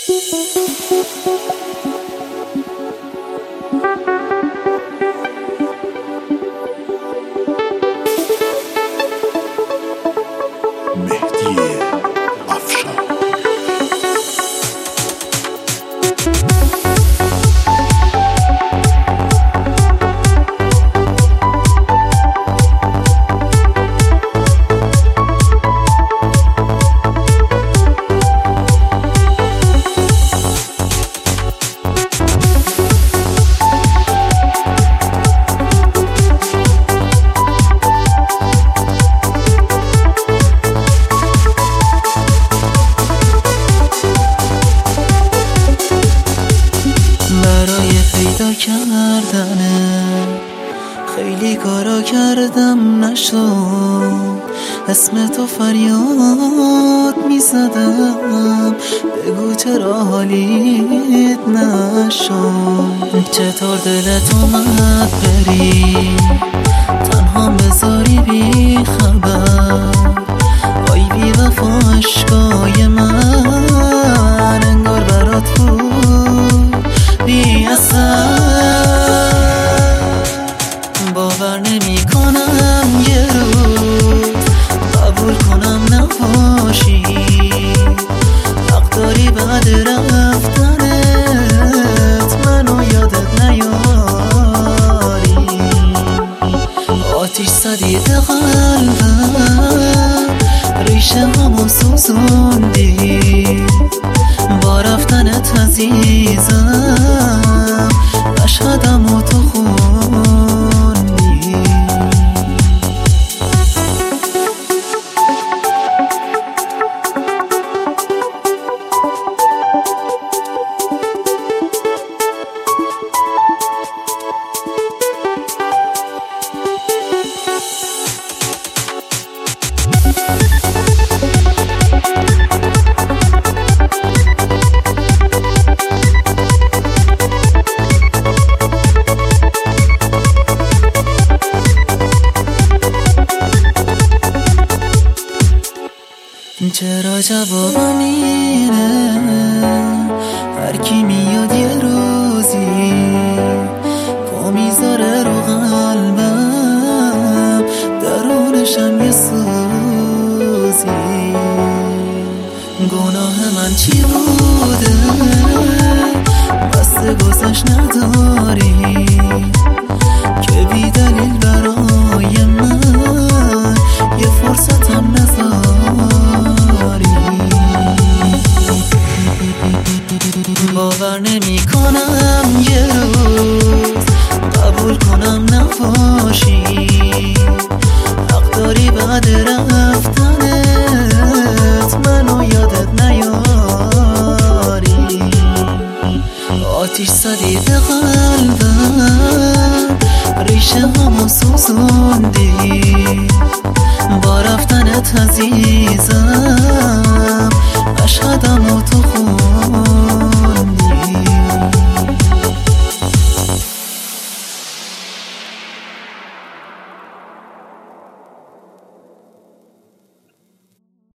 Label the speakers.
Speaker 1: پیدا کردنه خیلی کارا کردم نشد، اسم تو فریاد میزدم بگو چرا حالیت نشد. چطور دلت اومد بری تنها بذاری بی خبر، آی بی وفا عشقای من انگار برات بود بی اثر. باور نمی کنم یه روز قبول کنم نباشی، حق داری بعد رفتنت منو یادت نیاری. آتیش زدید قلبم ریشه همو سوزوندی، با رفتنت عزیزم مشهدمو تو خوندی. چرا جوابم اینه هر کی میاد یه روزی پا میذاره رو قلبم درونشم یه سوزی. گناه من چی بوده بسته گذشت نداری که بی دلیل برای من یه فرصتم نذاری. باور نمی کنم یه روز قبول کنم نباشی، حق داری بعد رفتنت منو یادت نیاری. آتیش زدی به قلبم ریشه همو سوزوندی، با رفتنت عزیزم